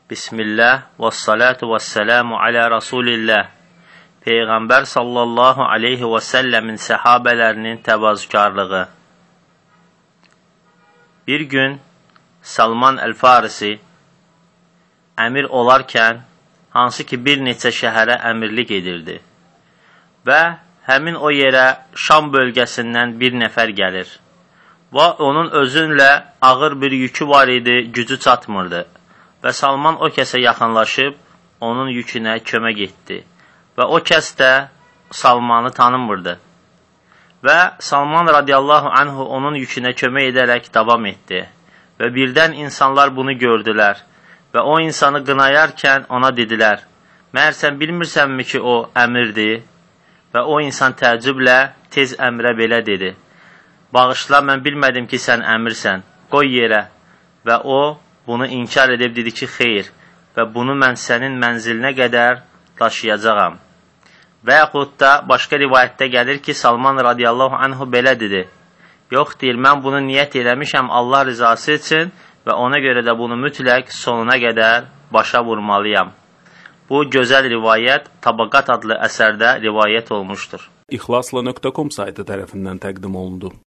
Bismillah və salatu və selamu alə Rasulillah. Peyğəmbər sallallahu aleyhi və səlləmin səhabələrinin təvazükarlığı. Bir gün Salman Əl-Farisi əmir olarkən, hansı ki bir neçə şəhərə əmirlik edirdi və həmin o yerə Şam bölgəsindən bir nəfər gəlir və onun özünlə ağır bir yükü var idi, gücü çatmırdı. Və Salman o kəsə yaxınlaşıb, onun yükünə kömək etdi. Və o kəs də Salmanı tanımırdı. Və Salman radiyallahu anhu onun yükünə kömək edərək davam etdi. Və birdən insanlar bunu gördülər. Və o insanı qınayarkən ona dedilər, məhər sən bilmirsənmi ki, o əmirdir? Və o insan təəccüblə tez əmrə belə dedi. Bağışla, mən bilmədim ki, sən əmirsən, qoy yerə. Və o, bunu inkar edib dedi ki, xeyr və bunu mən sənin mənzilinə qədər daşıyacağam. Və yaxud da başqa rivayətdə gəlir ki, Salman radiyallahu anhu belə dedi. Yox, deyir, mən bunu niyyət eləmişəm Allah rızası üçün və ona görə də bunu mütləq sonuna qədər başa vurmalıyam. Bu gözəl rivayət Tabaqat adlı əsərdə rivayət olmuşdur. İxlasla.com saytı tərəfindən təqdim olundu.